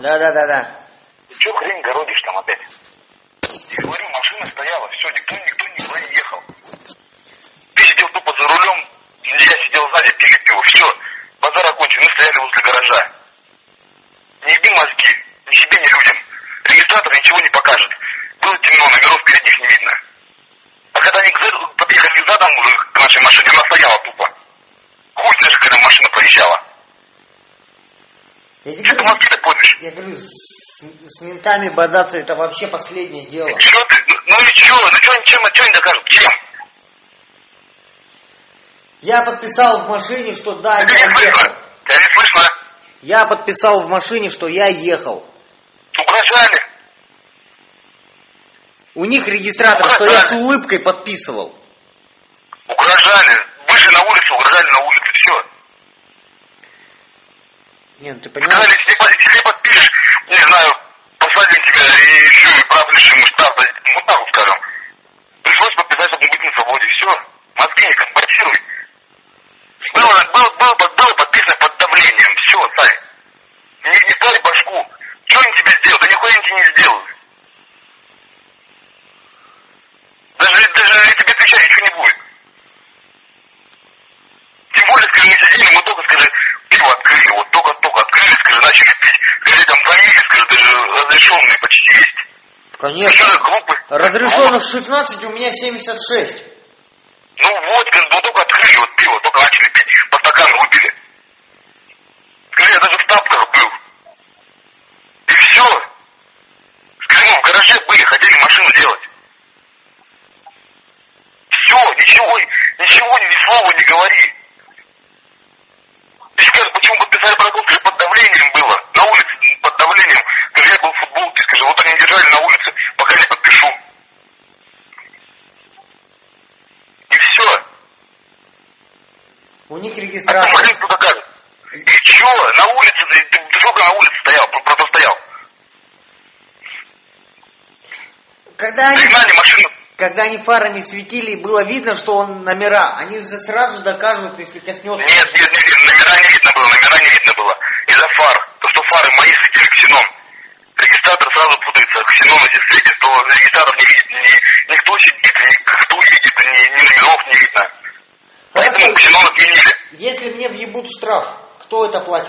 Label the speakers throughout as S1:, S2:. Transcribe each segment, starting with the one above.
S1: Да.
S2: Че хрень городишь там опять? Я говорю, машина стояла, все, никто никуда не ехал. Ты сидел тупо за рулем, я сидел сзади, пили пиво, все, базар окончен, мы стояли возле гаража. Не еби мозги, ни себе, ни людям. Регистратор ничего не покажет. Было темно, номеров передних не видно. А когда они подъехали задом уже к нашей машине, она стояла тупо. Хуй знаешь, когда машина проезжала. Что ты мозги-то поймешь?
S1: Я говорю, с ментами бодаться это вообще последнее дело.
S2: Что ты? Ну и что? Что они докажут? Чем?
S1: Я подписал в машине, что да,
S2: я ехал. Тебя не слышно?
S1: Я подписал в машине, что я ехал.
S2: Угрожали.
S1: У них регистратор, что я с улыбкой подписывал.
S2: Угрожали. Вышли на улицу, угрожали на улице, все.
S1: Нет, ты понимаешь?
S2: Сказали, если подпишешь, не знаю, посадим тебя и еще и прав лишим штраф, ну так вот скажем. Пришлось подписать, чтобы быть на свободе, все. Мозги не конвертируй. Было подписано под давлением, все, Сань. Не парь башку. Что они тебе сделают? Да нихуя они тебе не сделают. Даже если тебе отвечать ничего не будет. Тем более, скажи, мы сидели, мы только, скажи, пиво открыли, вот только открыли, скажи, начали пить. Скажи, там фамилия, скажи, даже разрешенные почти есть.
S1: Конечно. Разрешенных 16, у меня 76.
S2: Ну вот, скажи, ну только открыли вот пиво, только начали пить, по стакану выпили. Скажи, я даже в тапках был. И все. Скажи, мы в гараже были, хотели машину делать. Все, ничего, ни слова не говори. Ты скажи, почему подписали протокол? Скажи, под давлением было. На улице под давлением. Скажи, я был в футболке. Скажи, вот они держали на улице, пока не подпишу. И все.
S1: У них регистратор.
S2: А ты кто докажет? И че? На улице, ты сколько на улице стоял? Просто стоял.
S1: Когда они фарами светили, было видно, что он номера. Они же сразу докажут, если коснется.
S2: Нет, номера не видно было. Из-за фар. То, что фары мои светили ксеном. Регистратор сразу путается. Ксеном, если светит, то регистратор не видит. Никто сидит, никто едет, ни номеров не видно. Поэтому ксенон отменили.
S1: Если мне въебут штраф, кто это платит?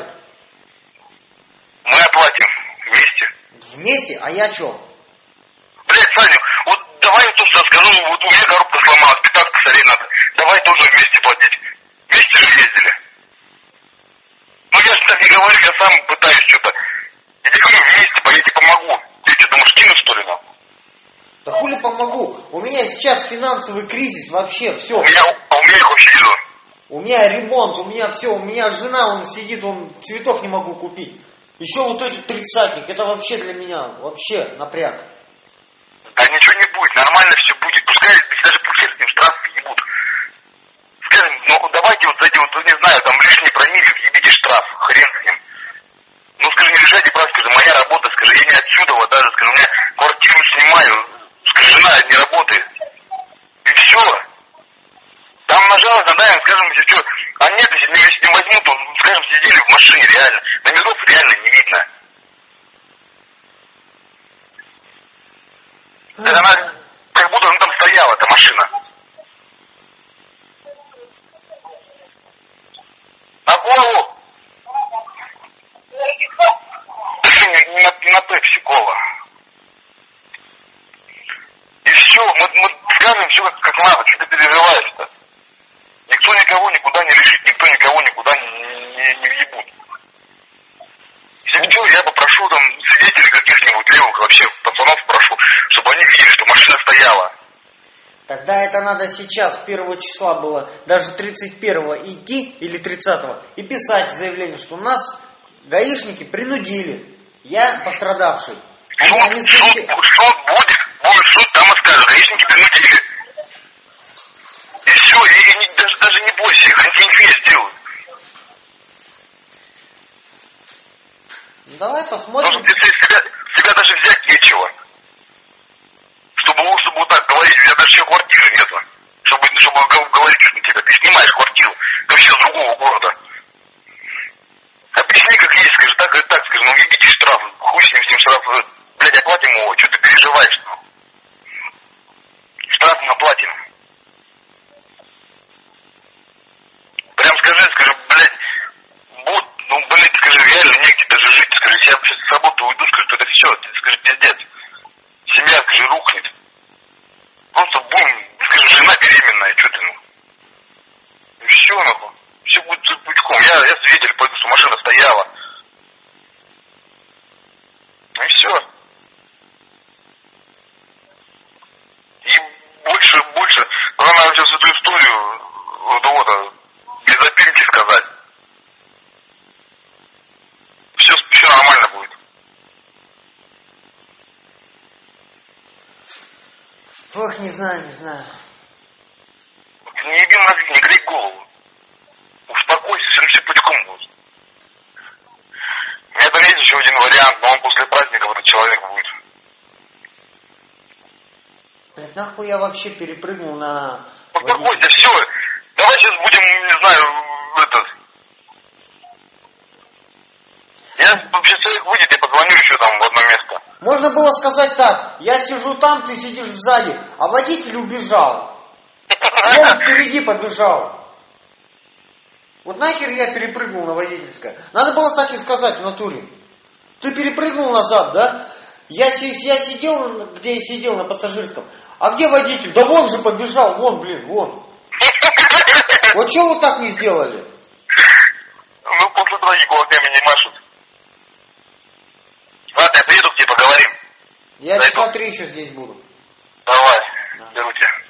S2: Мы оплатим вместе.
S1: Вместе? А я че?
S2: Блять, Саня, вот давай я тоже скажу, вот у меня коробка сломалась, 15 косарей надо. Давай тоже вместе платить. Вместе же ездили. Ну я же так не говорю, я сам пытаюсь что-то. Я тебе говорю, вместе, я тебе помогу. Ты что, думаешь, кинуть что ли нам?
S1: Да хули помогу? У меня сейчас финансовый кризис вообще, все.
S2: У меня их вообще нету.
S1: У меня ремонт, у меня все, у меня жена, он сидит, цветов не могу купить. Еще вот этот тридцатник, это вообще для меня, вообще напряг.
S2: Да ничего не будет, нормально все будет. Пускай даже пусть с ним штрафы ебут. Скажем, ну давайте вот за эти вот, не знаю, там лишние промилле, ебите штраф, хрен с ним. Ну скажи, не решайте, брат, скажи, моя работа, скажи, я не отсюда, вот даже, скажи, у меня квартиру снимаю, скажи, жена не работает. И все. Там нажалось, надаем, скажем, если что, а нет, если не возьмут, то, скажем, сидели в машине, реально. Номеров реально не видно. Это она, как будто она там стояла, эта машина. На голову? На Пепси кола. И все, мы скажем все как надо, что ты переживаешь-то. Никто никого никуда не решит, никто никого никуда не въебут. Если что, я попрошу там свидетелей каких-нибудь левых вообще пацанов прошу, чтобы они видели, что машина стояла.
S1: Тогда это надо сейчас, 1 числа было, даже 31-го идти, или 30-го, и писать заявление, что нас гаишники принудили. Я пострадавший.
S2: Суд будет суд, там и скажут, гаишники принудили. И все, и даже не бойся их, они тебе ничего не сделают.
S1: Ну, давай посмотрим.
S2: Потому что себя даже взять нечего. Чтобы вот так говорить, у тебя даже еще квартиры нету. Чтобы говорить, что тебя, ты снимаешь квартиру, как все с другого города. Объясни, как есть, скажи так и так, скажи, ну видите штраф, хуй Я свидетель, что машина стояла. И все. И больше, главное сейчас эту историю, без опилки сказать. Все нормально будет.
S1: Ох, не знаю.
S2: Не еби мозги, не грей голову. Успокойся, все пучком будет. У меня там есть еще один вариант, но он после праздников этот человек будет.
S1: Блядь, нахуй я вообще перепрыгнул на...
S2: Успокойся, все. Давай сейчас будем, не знаю, Я вообще человек выйдет, я позвоню еще там в одно место.
S1: Можно было сказать так: я сижу там, ты сидишь сзади, а водитель убежал. Он впереди побежал. Вот нахер я перепрыгнул на водительское. Надо было так и сказать в натуре. Ты перепрыгнул назад, да? Я сидел, где я сидел, на пассажирском. А где водитель? Да вон же побежал, вон. Вот что вы так не сделали?
S2: Ну, после дороги кулаками не машут. Ладно, я приеду к тебе, поговорим.
S1: Я часа 3 еще здесь буду.
S2: Давай, беру тебя.